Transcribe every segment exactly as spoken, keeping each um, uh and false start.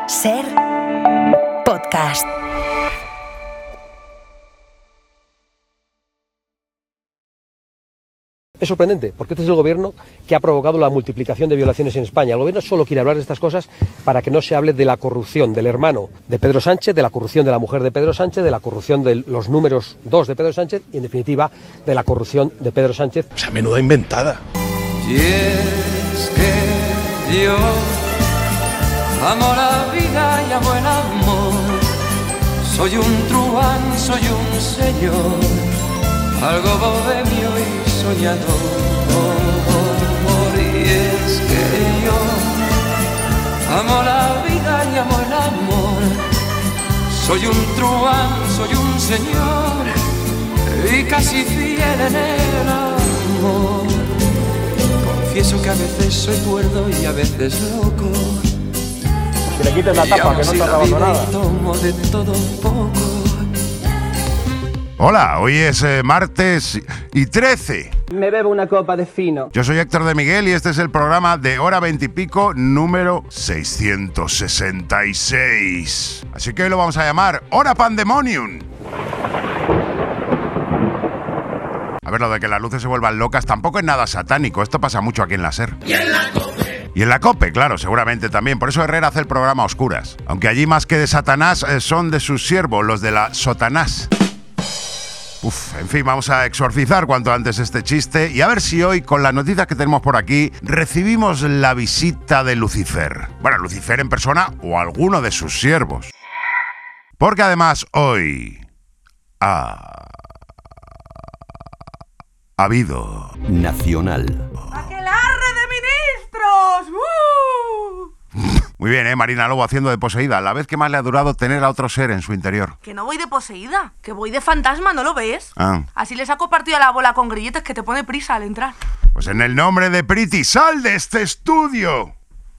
Ser podcast. Es sorprendente, porque este es el gobierno que ha provocado la multiplicación de violaciones en España. El gobierno solo quiere hablar de estas cosas para que no se hable de la corrupción del hermano de Pedro Sánchez, de la corrupción de la mujer de Pedro Sánchez, de la corrupción de los números dos de Pedro Sánchez y, en definitiva, de la corrupción de Pedro Sánchez. O sea, menuda inventada. Y es que yo amo la vida y amo el amor. Soy un truán, soy un señor, algo bohemio y soñador. Y es que yo amo la vida y amo el amor. Soy un truán, soy un señor y casi fiel en el amor. Confieso que a veces soy cuerdo y a veces loco. Que le quites la tapa, que no te has robado nada. Tomo de todo un poco. Hola, hoy es eh, martes y trece. Me bebo una copa de fino. Yo soy Héctor de Miguel y este es el programa de Hora Veintipico número seiscientos sesenta y seis. Así que hoy lo vamos a llamar Hora Pandemonium. A ver, lo de que las luces se vuelvan locas tampoco es nada satánico. Esto pasa mucho aquí en la SER. Y en la COPE. Y en la COPE, claro, seguramente también. Por eso Herrera hace el programa a oscuras. Aunque allí más que de Satanás eh, son de sus siervos, los de la Sotanás. Uf, en fin, vamos a exorcizar cuanto antes este chiste y a ver si hoy, con las noticias que tenemos por aquí, recibimos la visita de Lucifer. Bueno, Lucifer en persona o alguno de sus siervos. Porque además hoy ha... ha habido... Nacional. ¡Aquelarre de ministros! ¡Uh! Muy bien, ¿eh? Marina Lobo haciendo de poseída, la vez que más le ha durado tener a otro ser en su interior. Que no voy de poseída, que voy de fantasma, ¿no lo ves? Ah. Así le saco partido a la bola con grilletes que te pone prisa al entrar. Pues en el nombre de Priti, ¡sal de este estudio!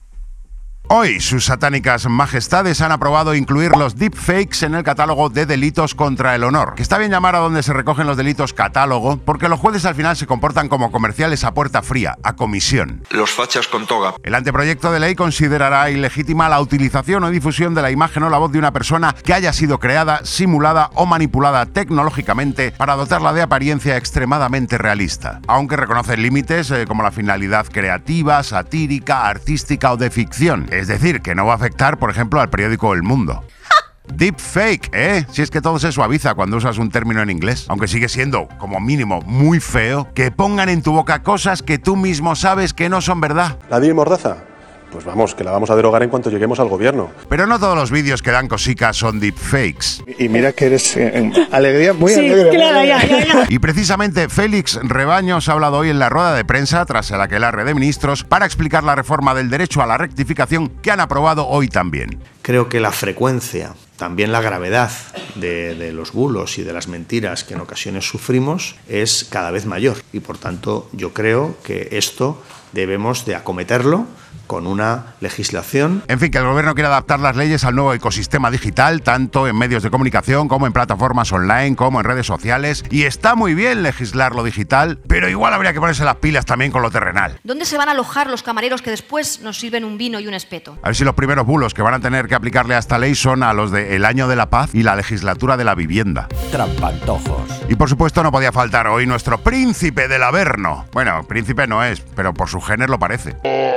Hoy, sus satánicas majestades han aprobado incluir los deepfakes en el catálogo de delitos contra el honor. Que está bien llamar a donde se recogen los delitos catálogo, porque los jueces al final se comportan como comerciales a puerta fría, a comisión. Los fachas con toga. El anteproyecto de ley considerará ilegítima la utilización o difusión de la imagen o la voz de una persona que haya sido creada, simulada o manipulada tecnológicamente para dotarla de apariencia extremadamente realista. Aunque reconoce límites eh, como la finalidad creativa, satírica, artística o de ficción. Es decir, que no va a afectar, por ejemplo, al periódico El Mundo. Deepfake, ¿eh? Si es que todo se suaviza cuando usas un término en inglés. Aunque sigue siendo, como mínimo, muy feo que pongan en tu boca cosas que tú mismo sabes que no son verdad. ¿La Dil Mordaza? Pues vamos, que la vamos a derogar en cuanto lleguemos al gobierno. Pero no todos los vídeos que dan cosicas son deepfakes. Y mira que eres eh, alegría, muy sí, alegre. Claro, ya, ya, ya. Y precisamente Félix Rebaños ha hablado hoy en la rueda de prensa, tras el aquelarre de ministros, para explicar la reforma del derecho a la rectificación que han aprobado hoy también. Creo que la frecuencia, también la gravedad de, de los bulos y de las mentiras que en ocasiones sufrimos es cada vez mayor. Y por tanto yo creo que esto debemos de acometerlo con una legislación. En fin, que el gobierno quiere adaptar las leyes al nuevo ecosistema digital, tanto en medios de comunicación como en plataformas online, como en redes sociales. Y está muy bien legislar lo digital, pero igual habría que ponerse las pilas también con lo terrenal. ¿Dónde se van a alojar los camareros que después nos sirven un vino y un espeto? A ver si los primeros bulos que van a tener que aplicarle a esta ley son a los de El Año de la Paz y la legislatura de la vivienda. Trampantojos. Y por supuesto no podía faltar hoy nuestro príncipe del Averno. Bueno, príncipe no es, pero por su género lo parece.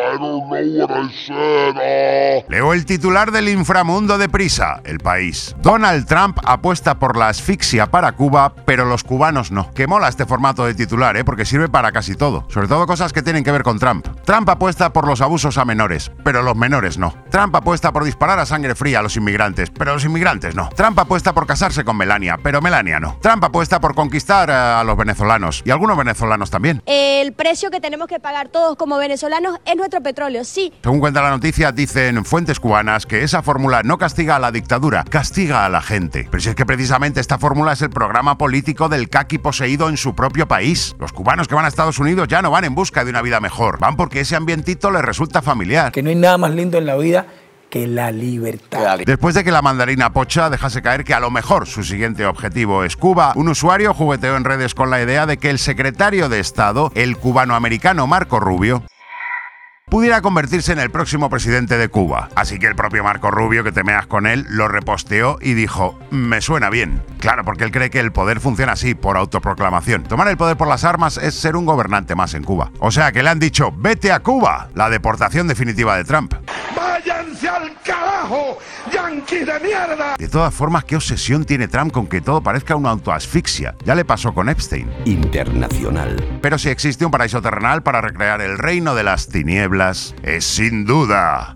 Leo el titular del inframundo de Prisa, El País. Donald Trump apuesta por la asfixia para Cuba, pero los cubanos no. Que mola este formato de titular, ¿eh? Porque sirve para casi todo. Sobre todo cosas que tienen que ver con Trump. Trump apuesta por los abusos a menores, pero los menores no. Trump apuesta por disparar a sangre fría a los inmigrantes, pero los inmigrantes no. Trump apuesta por casarse con Melania, pero Melania no. Trump apuesta por conquistar a los venezolanos, y algunos venezolanos también. El precio que tenemos que pagar todos como venezolanos es nuestro petróleo, sí. Según cuenta la noticia, dicen fuentes cubanas que esa fórmula no castiga a la dictadura, castiga a la gente. Pero si es que precisamente esta fórmula es el programa político del caqui poseído en su propio país. Los cubanos que van a Estados Unidos ya no van en busca de una vida mejor, van porque ese ambientito les resulta familiar. Que no hay nada más lindo en la vida que la libertad. Después de que la mandarina Pocha dejase caer que a lo mejor su siguiente objetivo es Cuba, un usuario jugueteó en redes con la idea de que el secretario de Estado, el cubano-americano Marco Rubio, pudiera convertirse en el próximo presidente de Cuba. Así que el propio Marco Rubio, que te meas con él, lo reposteó y dijo, me suena bien. Claro, porque él cree que el poder funciona así, por autoproclamación. Tomar el poder por las armas es ser un gobernante más en Cuba. O sea que le han dicho, vete a Cuba, la deportación definitiva de Trump. ¡Váyanse al carajo, yanquis de mierda! De todas formas, ¿qué obsesión tiene Trump con que todo parezca una autoasfixia? Ya le pasó con Epstein. Internacional. Pero si existe un paraíso terrenal para recrear el reino de las tinieblas, es sin duda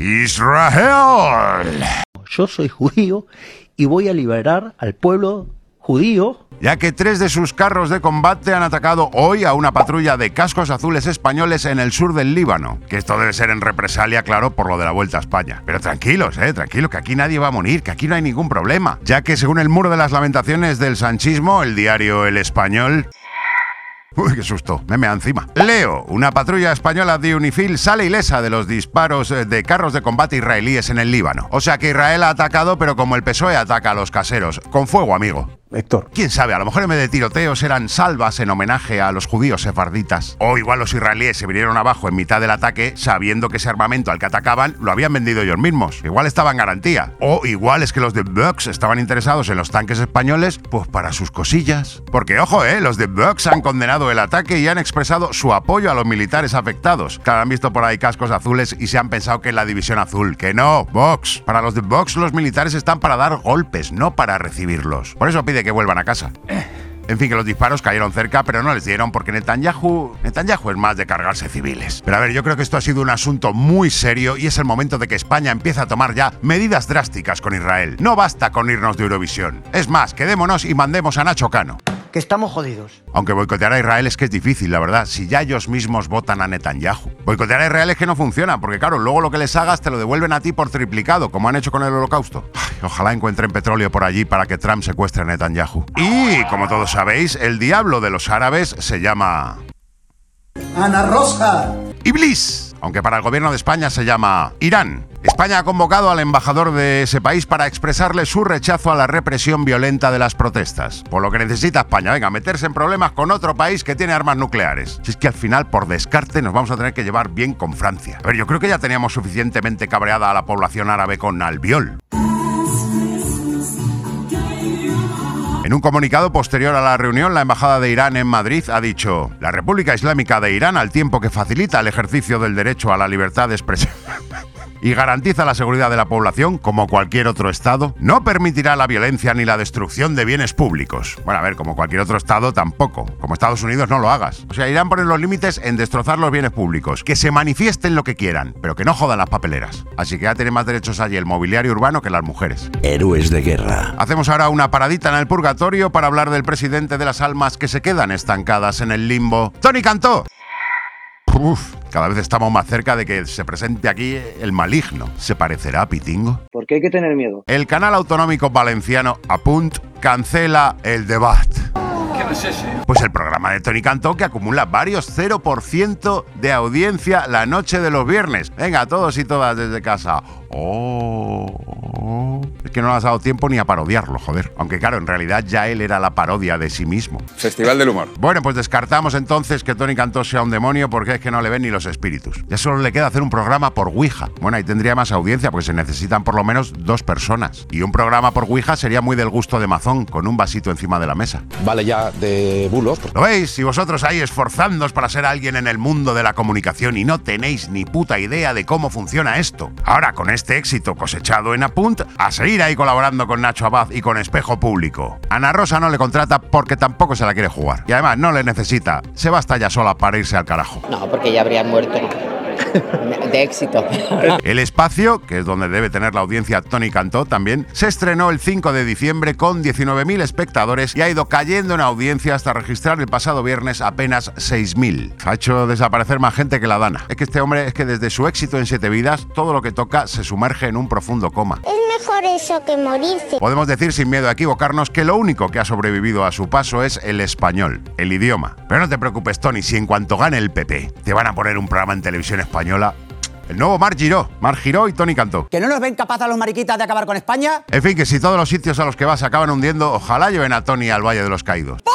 Israel. Yo soy judío y voy a liberar al pueblo judío. Ya que tres de sus carros de combate han atacado hoy a una patrulla de cascos azules españoles en el sur del Líbano. Que esto debe ser en represalia, claro, por lo de la Vuelta a España. Pero tranquilos, eh, tranquilos, que aquí nadie va a morir, que aquí no hay ningún problema. Ya que según el muro de las lamentaciones del sanchismo, el diario El Español... Uy, qué susto, me mea encima. Leo, una patrulla española de UNIFIL sale ilesa de los disparos de carros de combate israelíes en el Líbano. O sea que Israel ha atacado, pero como el P S O E ataca a los caseros. Con fuego, amigo. Héctor. ¿Quién sabe? A lo mejor en vez de tiroteos eran salvas en homenaje a los judíos sefarditas. O igual los israelíes se vinieron abajo en mitad del ataque sabiendo que ese armamento al que atacaban lo habían vendido ellos mismos. Igual estaba en garantía. O igual es que los de Bucks estaban interesados en los tanques españoles, pues para sus cosillas. Porque ojo, eh, los de Bucks han condenado el ataque y han expresado su apoyo a los militares afectados. Claro, han visto por ahí cascos azules y se han pensado que es la división azul. Que no, Vox. Para los de Vox los militares están para dar golpes, no para recibirlos. Por eso pide que vuelvan a casa. En fin, que los disparos cayeron cerca, pero no les dieron porque Netanyahu... Netanyahu es más de cargarse civiles. Pero a ver, yo creo que esto ha sido un asunto muy serio y es el momento de que España empiece a tomar ya medidas drásticas con Israel. No basta con irnos de Eurovisión. Es más, quedémonos y mandemos a Nacho Cano. Que estamos jodidos. Aunque boicotear a Israel es que es difícil, la verdad, si ya ellos mismos votan a Netanyahu. Boicotear a Israel es que no funciona, porque claro, luego lo que les hagas te lo devuelven a ti por triplicado, como han hecho con el Holocausto. Ay, ojalá encuentren petróleo por allí para que Trump secuestre a Netanyahu. Y, como todos sabéis, el diablo de los árabes se llama... Ana Rosa. Iblis, aunque para el gobierno de España se llama Irán. España ha convocado al embajador de ese país para expresarle su rechazo a la represión violenta de las protestas. Por lo que necesita España, venga, meterse en problemas con otro país que tiene armas nucleares. Si es que al final, por descarte, nos vamos a tener que llevar bien con Francia. A ver, yo creo que ya teníamos suficientemente cabreada a la población árabe con Albiol. En un comunicado posterior a la reunión, la Embajada de Irán en Madrid ha dicho: la República Islámica de Irán, al tiempo que facilita el ejercicio del derecho a la libertad de expresión y garantiza la seguridad de la población, como cualquier otro Estado, no permitirá la violencia ni la destrucción de bienes públicos. Bueno, a ver, como cualquier otro Estado tampoco. Como Estados Unidos no lo hagas. O sea, Irán pone los límites en destrozar los bienes públicos. Que se manifiesten lo que quieran, pero que no jodan las papeleras. Así que ya tiene más derechos allí el mobiliario urbano que las mujeres. Héroes de guerra. Hacemos ahora una paradita en el purgatorio para hablar del presidente de las almas que se quedan estancadas en el limbo. ¡Tony Cantó! Uf, cada vez estamos más cerca de que se presente aquí el maligno. ¿Se parecerá a Pitingo? ¿Por qué hay que tener miedo? El canal autonómico valenciano Apunt cancela el debate. ¿Qué es ese? Pues el programa de Tony Cantó, que acumula varios cero por ciento de audiencia la noche de los viernes. Venga, todos y todas desde casa. Oh, es que no le has dado tiempo ni a parodiarlo, joder. Aunque claro, en realidad ya él era la parodia de sí mismo. Festival del humor. Bueno, pues descartamos entonces que Tony Cantó sea un demonio, porque es que no le ven ni los espíritus. Ya solo le queda hacer un programa por Ouija. Bueno, ahí tendría más audiencia, porque se necesitan por lo menos dos personas. Y un programa por Ouija sería muy del gusto de Mazón, con un vasito encima de la mesa. Vale ya de bulos. ¿Lo veis? Si vosotros ahí esforzándoos para ser alguien en el mundo de la comunicación y no tenéis ni puta idea de cómo funciona esto. Ahora, con este éxito cosechado en Apunt, a seguir ahí colaborando con Nacho Abad y con Espejo Público. Ana Rosa no le contrata porque tampoco se la quiere jugar. Y además no le necesita. Se basta ya sola para irse al carajo. No, porque ya habría muerto. De éxito. El Espacio, que es donde debe tener la audiencia Tony Cantó también, se estrenó el cinco de diciembre con diecinueve mil espectadores y ha ido cayendo en audiencia hasta registrar el pasado viernes apenas seis mil. Ha hecho desaparecer más gente que la Dana. Es que este hombre, es que desde su éxito en Siete Vidas, todo lo que toca se sumerge en un profundo coma. Es mejor eso que morirse. Podemos decir sin miedo a equivocarnos que lo único que ha sobrevivido a su paso es el español, el idioma. Pero no te preocupes, Tony, si en cuanto gane el P P te van a poner un programa en televisión española, el nuevo Marc Giró, Marc Giró y Tony Cantó. ¿Que no nos ven capaces a los mariquitas de acabar con España? En fin, que si todos los sitios a los que vas acaban hundiendo, ojalá lleven a Tony al Valle de los Caídos. ¡Pum!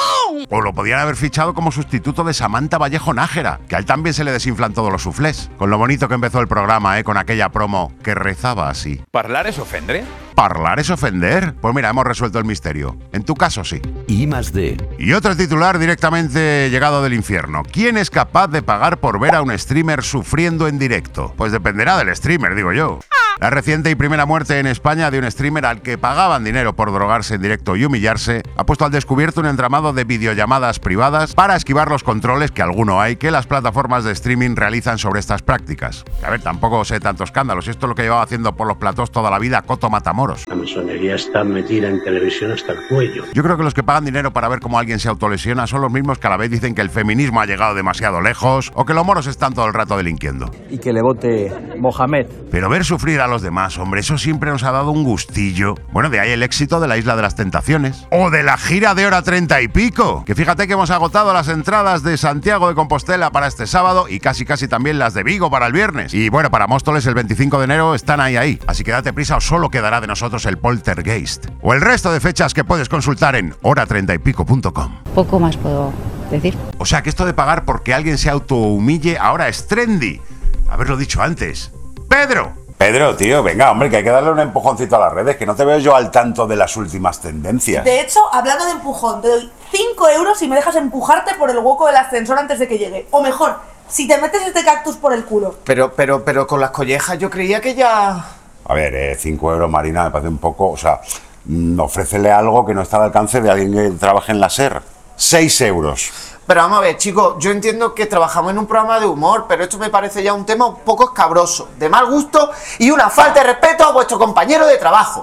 O lo podían haber fichado como sustituto de Samantha Vallejo Nájera, que a él también se le desinflan todos los suflés. Con lo bonito que empezó el programa, ¿eh? Con aquella promo que rezaba así. ¿Parlar es ofendre? ¿Parlar es ofender? Pues mira, hemos resuelto el misterio. En tu caso, sí. I más D. Y otro titular directamente llegado del infierno. ¿Quién es capaz de pagar por ver a un streamer sufriendo en directo? Pues dependerá del streamer, digo yo. La reciente y primera muerte en España de un streamer al que pagaban dinero por drogarse en directo y humillarse ha puesto al descubierto un entramado de videollamadas privadas para esquivar los controles, que alguno hay, que las plataformas de streaming realizan sobre estas prácticas. A ver, tampoco sé tanto escándalos, esto es lo que llevaba haciendo por los platós toda la vida Coto Matamoros. La masonería está metida en televisión hasta el cuello. Yo creo que los que pagan dinero para ver cómo alguien se autolesiona son los mismos que a la vez dicen que el feminismo ha llegado demasiado lejos o que los moros están todo el rato delinquiendo. Y que le vote Mohamed. Pero ver sufrir a los demás, hombre, eso siempre nos ha dado un gustillo. Bueno, de ahí el éxito de la Isla de las Tentaciones. O de la gira de Hora Treinta y Pico. Que fíjate que hemos agotado las entradas de Santiago de Compostela para este sábado y casi casi también las de Vigo para el viernes. Y bueno, para Móstoles el veinticinco de enero están ahí ahí. Así que date prisa o solo quedará de nosotros el Poltergeist. O el resto de fechas que puedes consultar en hora treinta y pico punto com. Poco más puedo decir. O sea que esto de pagar porque alguien se autohumille ahora es trendy. Haberlo dicho antes. ¡Pedro! Pedro, tío, venga, hombre, que hay que darle un empujoncito a las redes, que no te veo yo al tanto de las últimas tendencias. De hecho, hablando de empujón, te doy cinco euros si me dejas empujarte por el hueco del ascensor antes de que llegue. O mejor, si te metes este cactus por el culo. Pero, pero, pero con las collejas yo creía que ya... A ver, eh, cinco euros, Marina, me parece un poco... O sea, mm, ofrécele algo que no está al alcance de alguien que trabaje en la SER. Seis euros. Pero vamos a ver, chicos, yo entiendo que trabajamos en un programa de humor, pero esto me parece ya un tema un poco escabroso, de mal gusto y una falta de respeto a vuestro compañero de trabajo.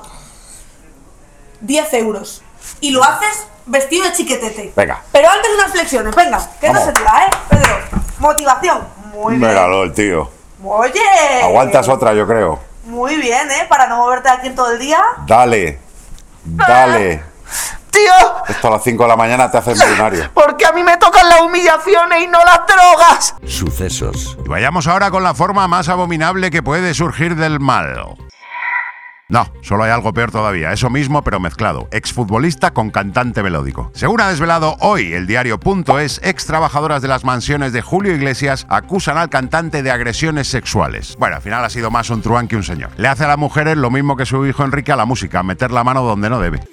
Diez euros. Y lo haces vestido de chiquetete. Venga. Pero antes unas flexiones, venga, que Vamos. no se diga, ¿eh, Pedro? Motivación. Muy bien. Míralo, el tío. Oye. Aguantas otra, yo creo. Muy bien, ¿eh? Para no moverte aquí todo el día. Dale. Dale. ¡Tío! Esto a las cinco de la mañana te hace millonario. Porque a mí me tocan las humillaciones y no las drogas. Sucesos. Y vayamos ahora con la forma más abominable que puede surgir del mal. No, solo hay algo peor todavía, eso mismo pero mezclado. Exfutbolista con cantante melódico. Según ha desvelado hoy el diario punto es, ex trabajadoras de las mansiones de Julio Iglesias acusan al cantante de agresiones sexuales. Bueno, al final ha sido más un truán que un señor. Le hace a las mujeres lo mismo que su hijo Enrique a la música, meter la mano donde no debe.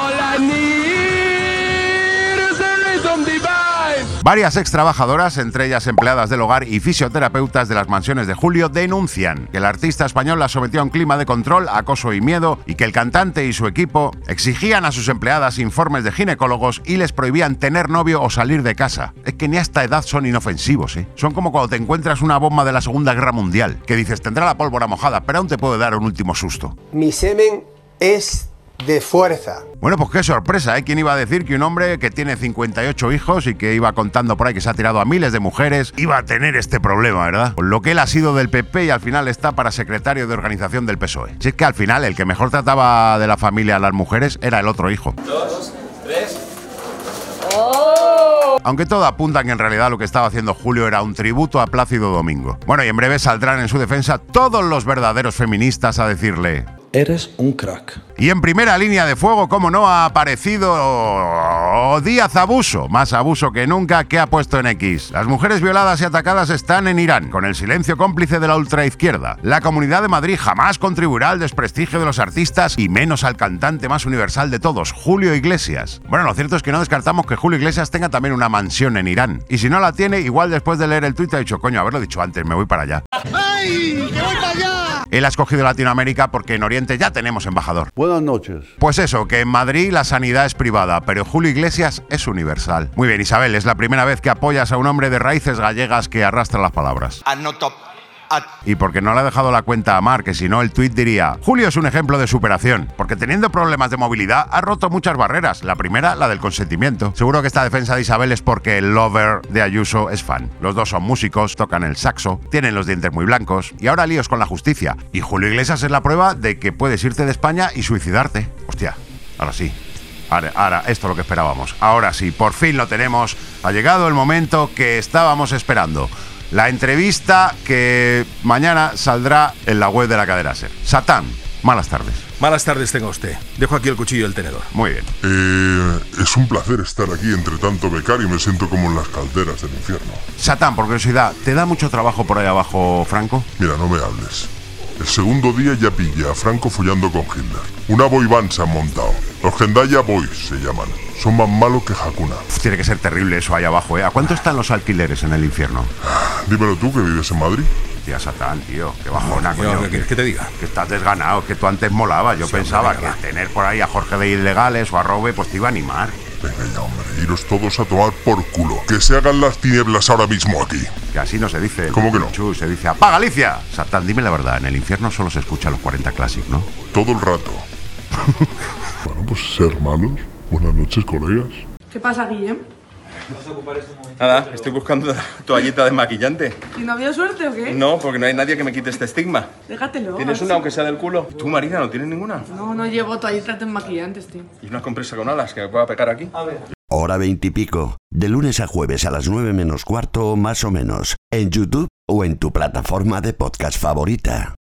Varias ex trabajadoras, entre ellas empleadas del hogar y fisioterapeutas de las mansiones de Julio, denuncian que el artista español las sometió a un clima de control, acoso y miedo y que el cantante y su equipo exigían a sus empleadas informes de ginecólogos y les prohibían tener novio o salir de casa. Es que ni a esta edad son inofensivos, ¿eh? Son como cuando te encuentras una bomba de la Segunda Guerra Mundial, que dices tendrá la pólvora mojada, pero aún te puede dar un último susto. Mi semen es de fuerza. Bueno, pues qué sorpresa, ¿eh? ¿Quién iba a decir que un hombre que tiene cincuenta y ocho hijos y que iba contando por ahí que se ha tirado a miles de mujeres iba a tener este problema, ¿verdad? Pues lo que él ha sido del P P y al final está para secretario de organización del P S O E. Si es que al final el que mejor trataba de la familia a las mujeres era el otro hijo. Dos, tres... Aunque todo apunta que en realidad lo que estaba haciendo Julio era un tributo a Plácido Domingo. Bueno, y en breve saldrán en su defensa todos los verdaderos feministas a decirle... Eres un crack. Y en primera línea de fuego, como no, ha aparecido Díaz Abuso, más abuso que nunca, que ha puesto en X. Las mujeres violadas y atacadas están en Irán, con el silencio cómplice de la ultraizquierda. La Comunidad de Madrid jamás contribuirá al desprestigio de los artistas y menos al cantante más universal de todos, Julio Iglesias. Bueno, lo cierto es que no descartamos que Julio Iglesias tenga también una mansión en Irán. Y si no la tiene, igual después de leer el tuit ha dicho, coño, haberlo dicho antes, me voy para allá. ¡Ay! ¡Que voy para allá! Él ha escogido Latinoamérica porque en Oriente ya tenemos embajador. Buenas noches. Pues eso, que en Madrid la sanidad es privada, pero Julio Iglesias es universal. Muy bien, Isabel, es la primera vez que apoyas a un hombre de raíces gallegas que arrastra las palabras. Anoto. Y porque no le ha dejado la cuenta a Mar, que si no el tuit diría: Julio es un ejemplo de superación, porque teniendo problemas de movilidad ha roto muchas barreras. La primera, la del consentimiento. Seguro que esta defensa de Isabel es porque el lover de Ayuso es fan. Los dos son músicos, tocan el saxo, tienen los dientes muy blancos y ahora líos con la justicia. Y Julio Iglesias es la prueba de que puedes irte de España y suicidarte. Hostia, ahora sí. Ahora, ahora, esto es lo que esperábamos. Ahora sí, por fin lo tenemos. Ha llegado el momento que estábamos esperando. La entrevista que mañana saldrá en la web de la cadena SER. Satán, Malas tardes. Malas tardes tenga usted. Dejo aquí el cuchillo y el tenedor. Muy bien. Eh, es un placer estar aquí entre tanto becario y me siento como en las calderas del infierno. Satán, por curiosidad, ¿te da mucho trabajo por ahí abajo, Franco? Mira, no me hables. El segundo día ya pillé a Franco follando con Hitler. Una boyband se han montado. Los Gendaya Boys se llaman. Son más malos que Hakuna. Uf, tiene que ser terrible eso ahí abajo, ¿eh? ¿A cuánto están los alquileres en el infierno? Dímelo tú, que vives en Madrid. Tía Satán, tío, qué bajona, coño. ¿Qué quieres que te diga? Que estás desganado, que tú antes molabas. Yo Sí, pensaba hombre, que tener por ahí a Jorge de Ilegales o a Robe, pues te iba a animar. Venga ya, hombre, iros todos a tomar por culo. Que se hagan las tinieblas ahora mismo aquí. Que así no se dice. ¿Cómo que no? Chu, se dice ¡apaga Alicia! Satán, dime la verdad, en el infierno solo se escucha los cuarenta Classic, ¿no? Todo el rato. Bueno, pues ser malos. Buenas noches, colegas. ¿Qué pasa, Guillem? Nada, estoy buscando toallita de maquillante. ¿Y no había suerte o qué? No, porque no hay nadie que me quite este estigma. Déjatelo. ¿Tienes así. una, aunque sea del culo? ¿Tú, Marina, no tienes ninguna? No, no llevo toallitas desmaquillantes, tío. ¿Y una compresa con alas que me pueda pegar aquí? A ver. Hora veintipico. De lunes a jueves a las nueve menos cuarto, más o menos. En YouTube o en tu plataforma de podcast favorita.